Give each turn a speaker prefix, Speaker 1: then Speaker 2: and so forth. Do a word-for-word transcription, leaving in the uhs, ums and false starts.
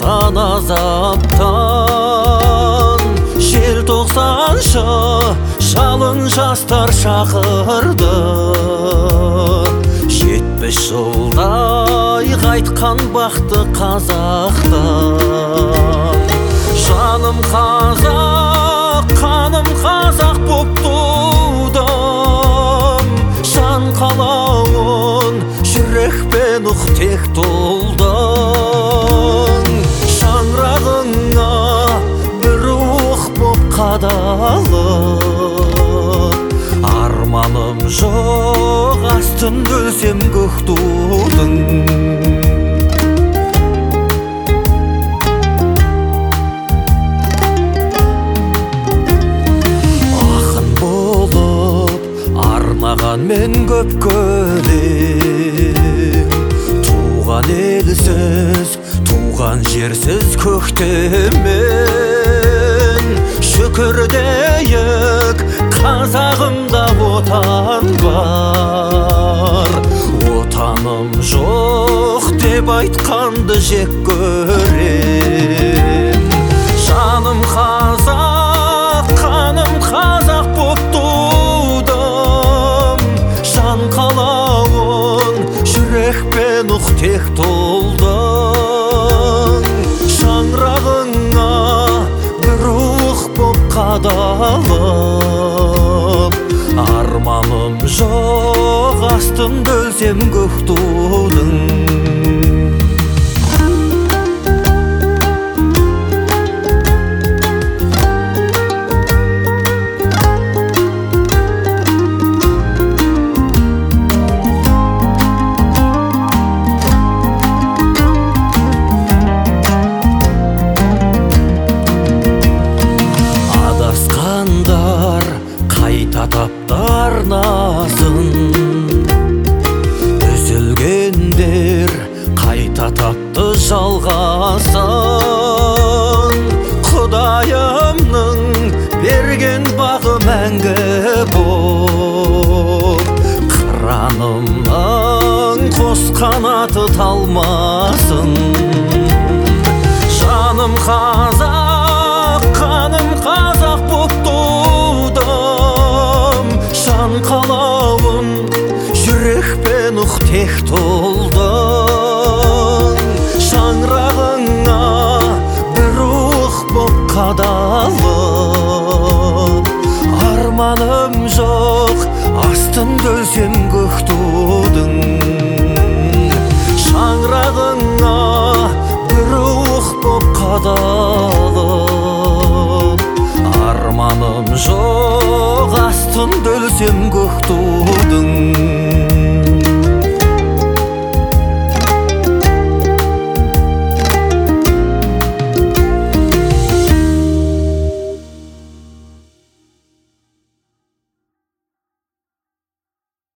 Speaker 1: сан азаптан. Желтоқсаншы жалын жастар шақырды, жетпіс жылдай қайтқан бақты қазақтан. Жаным қазақ, қаным қазақ боп тудым, жан қалауын жүрекпен ұқ тек толдың. Шаңырағыңа бір рух боп қадалып, арманым жоқ астында өлсем көк тудың. Мен көп көлем, туған елсіз, туған жерсіз көктемен. Шүкір дейік, қазағымда отан бар. Отаным жоқ деп айтқанды жек көрем. Жаным қазақ, қаным қазақ боп тудым, жан қалауын жүрекпен ұқ тек толдың. Шаңырағыңа бір рух боп қадалып, арманым жоқ астында өлсем көк тудың. Арнасын үзілгендер қайта тапты жалғасын. Құдайымның берген бағы мәңгі боп, қыранымның қос қанаты талмасын. Жаным қазақ, қаным қазақ боп тудым, жан қалауын жүрекпен ұқ тек толдың. Шаңырағыңа бір рух боп қадалып, арманым жоқ астында өлсем көк тудың. Шаңырағыңа бір рух боп қадалып, арманым жоқ астында өлсем көк тудың.